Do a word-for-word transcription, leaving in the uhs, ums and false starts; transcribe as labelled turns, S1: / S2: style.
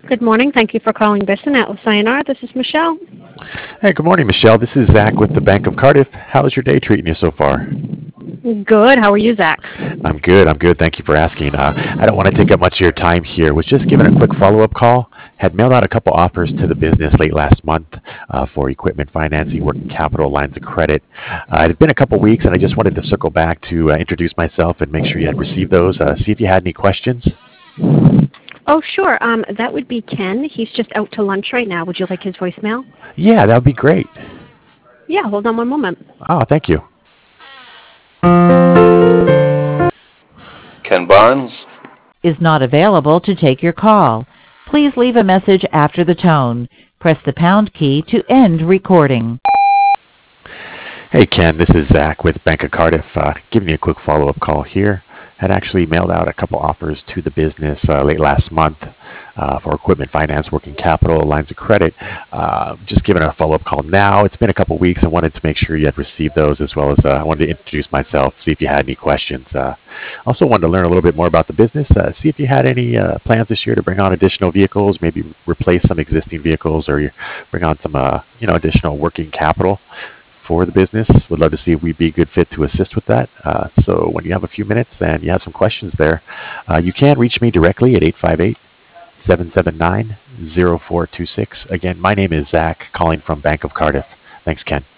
S1: Good morning. Thank you for calling Bisson Atlas I N R. This is Michelle.
S2: Hey, good morning, Michelle. This is Zach with the Bank of Cardiff. How's your day treating you so far?
S1: Good. How are you, Zach?
S2: I'm good. I'm good. Thank you for asking. Uh, I don't want to take up much of your time here. Was just giving a quick follow-up call. Had mailed out a couple offers to the business late last month uh, for equipment financing, working capital, lines of credit. Uh, it had been a couple weeks, and I just wanted to circle back to uh, introduce myself and make sure you had received those. Uh, see if you had any questions.
S1: Oh, sure. Um, that would be Ken. He's just out to lunch right now. Would you like his voicemail?
S2: Yeah, that would be great.
S1: Yeah, hold on one moment.
S2: Oh, thank you.
S3: Ken Barnes
S4: is not available to take your call. Please leave a message after the tone. Press the pound key to end recording.
S2: Hey, Ken, this is Zach with Bank of Cardiff. Uh, giving you a quick follow-up call here. Had actually mailed out a couple offers to the business uh, late last month uh, for equipment finance, working capital, lines of credit. Uh, just giving a follow-up call now. It's been a couple weeks. I wanted to make sure you had received those, as well as uh, I wanted to introduce myself, see if you had any questions. Uh, also wanted to learn a little bit more about the business, uh, see if you had any uh, plans this year to bring on additional vehicles, maybe replace some existing vehicles, or you bring on some uh, you know additional working capital for the business. Would love to see if we'd be a good fit to assist with that. Uh, so when you have a few minutes and you have some questions there, uh, you can reach me directly at eight five eight, seven seven nine, zero four two six. Again, my name is Zach, calling from Bank of Cardiff. Thanks, Ken.